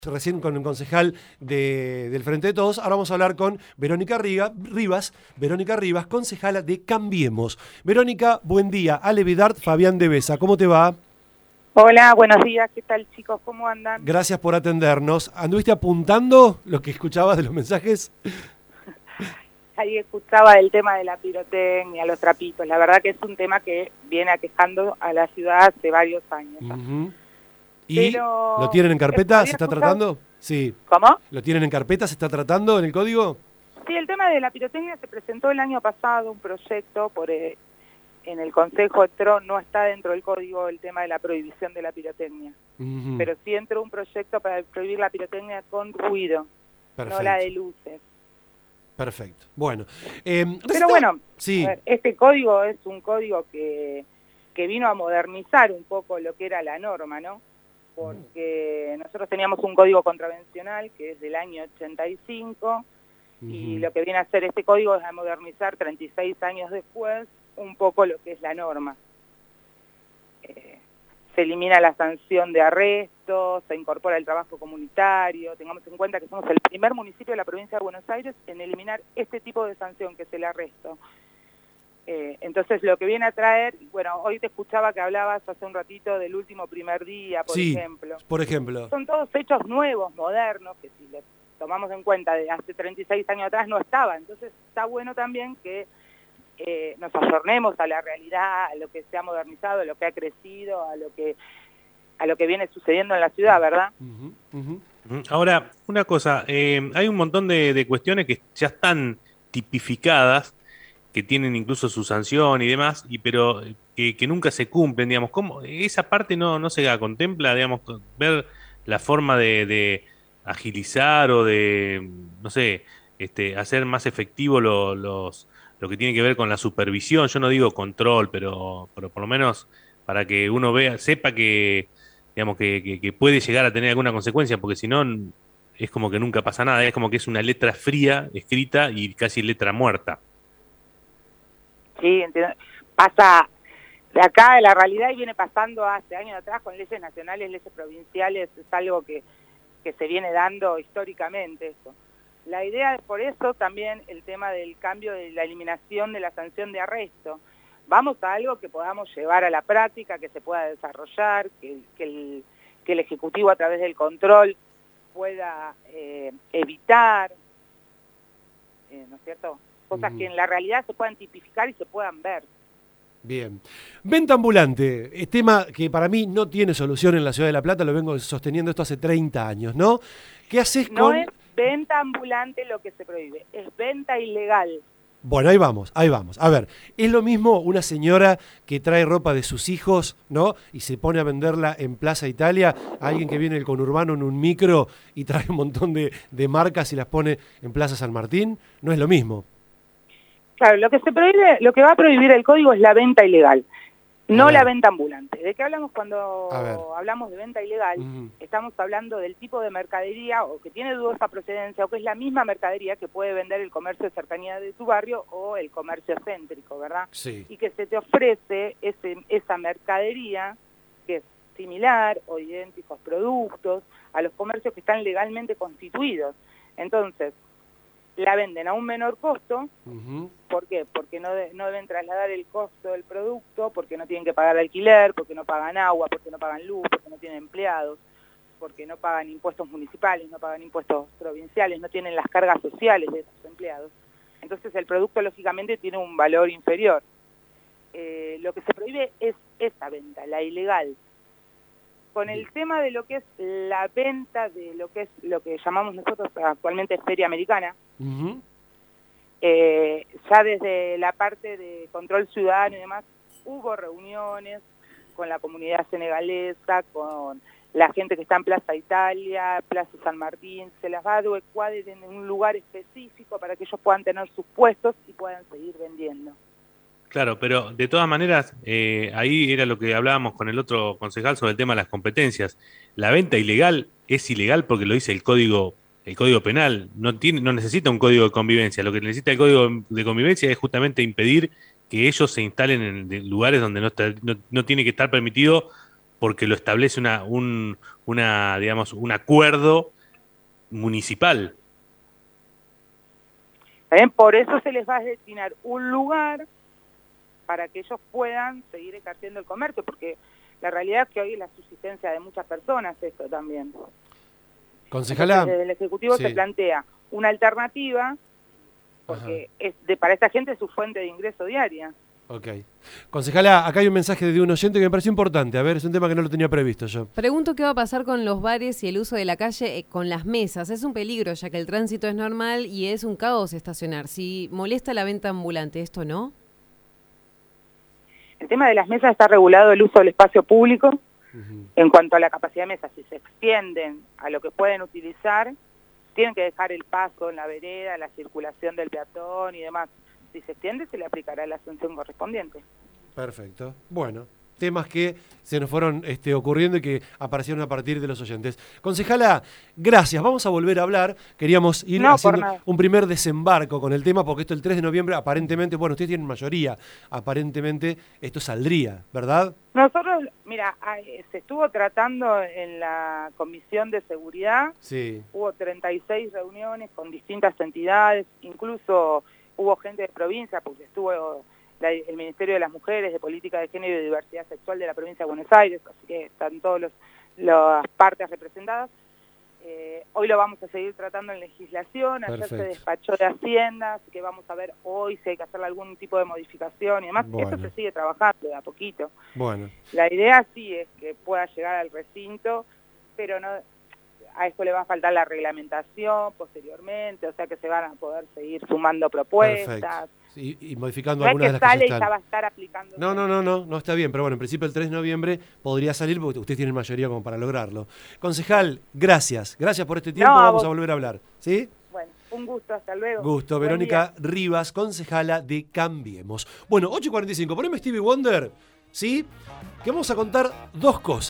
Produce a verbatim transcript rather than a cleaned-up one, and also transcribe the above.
Recién con el concejal de, del Frente de Todos. Ahora vamos a hablar con Verónica Riga, Rivas, Verónica Rivas, concejala de Cambiemos. Verónica, buen día. Ale Vidart, Fabián de Besa, ¿cómo te va? Hola, buenos días, ¿qué tal chicos? ¿Cómo andan? Gracias por atendernos. ¿Anduviste apuntando lo que escuchabas de los mensajes? Ahí escuchaba el tema de la pirotecnia, los trapitos. La verdad que es un tema que viene aquejando a la ciudad hace varios años. Uh-huh. ¿Y Pero... lo tienen en carpeta? ¿Se está escuchado? tratando? Sí. ¿Cómo? ¿Lo tienen en carpeta? ¿Se está tratando en el código? Sí, el tema de la pirotecnia se presentó el año pasado, un proyecto por eh, en el Consejo entró, no está dentro del código el tema de la prohibición de la pirotecnia. Uh-huh. Pero sí entró un proyecto para prohibir la pirotecnia con ruido, Perfecto. No la de luces. Perfecto. Bueno. Eh, Pero bueno, sí. a ver, este código es un código que, que vino a modernizar un poco lo que era la norma, ¿no? Porque nosotros teníamos un código contravencional que es del año ochenta y cinco uh-huh. y lo que viene a hacer este código es a modernizar treinta y seis años después un poco lo que es la norma. Eh, se elimina la sanción de arresto, se incorpora el trabajo comunitario. Tengamos en cuenta que somos el primer municipio de la provincia de Buenos Aires en eliminar este tipo de sanción que es el arresto. Eh, entonces lo que viene a traer, bueno, hoy te escuchaba que hablabas hace un ratito del último primer día, por sí, ejemplo. por ejemplo. Son todos hechos nuevos, modernos, que si los tomamos en cuenta de hace treinta y seis años atrás no estaban. Entonces está bueno también que eh, nos ayornemos a la realidad, a lo que se ha modernizado, a lo que ha crecido, a lo que a lo que viene sucediendo en la ciudad, ¿verdad? Uh-huh, uh-huh. Ahora, una cosa, eh, hay un montón de, de cuestiones que ya están tipificadas, que tienen incluso su sanción y demás, y pero que, que nunca se cumplen, digamos. ¿Cómo esa parte no, no se contempla, digamos, ver la forma de, de agilizar o de, no sé, este, hacer más efectivo lo, los, lo que tiene que ver con la supervisión? Yo no digo control, pero, pero por lo menos para que uno vea, sepa que, digamos, que, que, que puede llegar a tener alguna consecuencia, porque si no es como que nunca pasa nada, es como que es una letra fría escrita y casi letra muerta. Sí, entiendo. Pasa de acá de la realidad y viene pasando hace años atrás con leyes nacionales, leyes provinciales, es algo que, que se viene dando históricamente eso. La idea es por eso también el tema del cambio de la eliminación de la sanción de arresto. Vamos a algo que podamos llevar a la práctica, que se pueda desarrollar, que, que, el, que el Ejecutivo a través del control pueda eh, evitar, eh, ¿no es cierto?, cosas que en la realidad se puedan tipificar y se puedan ver. Bien. Venta ambulante, es tema que para mí no tiene solución en la Ciudad de La Plata, lo vengo sosteniendo esto hace treinta años, ¿no? ¿Qué haces con...? No es venta ambulante lo que se prohíbe, es venta ilegal. Bueno, ahí vamos, ahí vamos. A ver, es lo mismo una señora que trae ropa de sus hijos, ¿no? Y se pone a venderla en Plaza Italia, a alguien que viene del conurbano en un micro y trae un montón de, de marcas y las pone en Plaza San Martín, no es lo mismo. Claro, lo que se prohíbe, lo que va a prohibir el código es la venta ilegal, no la venta ambulante. ¿De qué hablamos cuando hablamos de venta ilegal? Uh-huh. Estamos hablando del tipo de mercadería o que tiene dudosa procedencia o que es la misma mercadería que puede vender el comercio de cercanía de tu barrio o el comercio céntrico, ¿verdad? Sí. Y que se te ofrece ese, esa mercadería que es similar o idénticos productos a los comercios que están legalmente constituidos. Entonces, la venden a un menor costo. Uh-huh. ¿Por qué? Porque no, de, no deben trasladar el costo del producto, porque no tienen que pagar alquiler, porque no pagan agua, porque no pagan luz, porque no tienen empleados, porque no pagan impuestos municipales, no pagan impuestos provinciales, no tienen las cargas sociales de esos empleados. Entonces el producto lógicamente tiene un valor inferior. Eh, lo que se prohíbe es esa venta, la ilegal. Con el tema de lo que es la venta de lo que es lo que llamamos nosotros actualmente feria americana, uh-huh. eh, ya desde la parte de control ciudadano y demás, hubo reuniones con la comunidad senegalesa, con la gente que está en Plaza Italia, Plaza San Martín, se las va a adecuar en un lugar específico para que ellos puedan tener sus puestos y puedan seguir vendiendo. Claro, pero de todas maneras, eh, ahí era lo que hablábamos con el otro concejal sobre el tema de las competencias. La venta ilegal es ilegal porque lo dice el código, el código penal. No tiene, no necesita un código de convivencia. Lo que necesita el código de convivencia es justamente impedir que ellos se instalen en lugares donde no, está, no, no tiene que estar permitido porque lo establece una, un, una, digamos, un acuerdo municipal. También por eso se les va a destinar un lugar para que ellos puedan seguir ejerciendo el comercio, porque la realidad es que hoy es la subsistencia de muchas personas esto también. Concejala. Entonces, desde el Ejecutivo sí. se plantea una alternativa, porque es de, para esta gente es su fuente de ingreso diaria. Ok. Concejala, acá hay un mensaje de un oyente que me pareció importante. A ver, es un tema que no lo tenía previsto yo. Pregunto qué va a pasar con los bares y el uso de la calle eh, con las mesas. Es un peligro, ya que el tránsito es normal y es un caos estacionar. Si molesta la venta ambulante, ¿esto no? El tema de las mesas está regulado el uso del espacio público. Uh-huh. En cuanto a la capacidad de mesas, si se extienden a lo que pueden utilizar, tienen que dejar el paso en la vereda, la circulación del peatón y demás. Si se extiende, se le aplicará la sanción correspondiente. Perfecto. Bueno, temas que se nos fueron este, ocurriendo y que aparecieron a partir de los oyentes. Concejala, gracias. Vamos a volver a hablar. Queríamos ir no, haciendo un primer desembarco con el tema, porque esto el tres de noviembre, aparentemente, bueno, ustedes tienen mayoría, aparentemente esto saldría, ¿verdad? Nosotros, mira, se estuvo tratando en la Comisión de Seguridad, sí. Hubo treinta y seis reuniones con distintas entidades, incluso hubo gente de provincia, porque estuvo la, el Ministerio de las Mujeres, de Política de Género y Diversidad Sexual de la Provincia de Buenos Aires, así que están todas las partes representadas. Eh, hoy lo vamos a seguir tratando en legislación, ayer Perfecto. se despachó de Hacienda, así que vamos a ver hoy si hay que hacerle algún tipo de modificación y demás. Bueno. Esto se sigue trabajando de a poquito. Bueno. La idea sí es que pueda llegar al recinto, pero no, a esto le va a faltar la reglamentación posteriormente, o sea que se van a poder seguir sumando propuestas. Sí, y modificando no algunas es que de las sale que y ya ya están. va a estar aplicando. No, no, no, no, no está bien, pero bueno, en principio el tres de noviembre podría salir porque ustedes tienen mayoría como para lograrlo. Concejal, gracias, gracias por este tiempo, No, vamos vos... a volver a hablar, ¿sí? Bueno, un gusto, hasta luego. Gusto, Buen Verónica día. Rivas, concejala de Cambiemos. Bueno, ocho y cuarenta y cinco, poneme Stevie Wonder, ¿sí? Que vamos a contar dos cosas.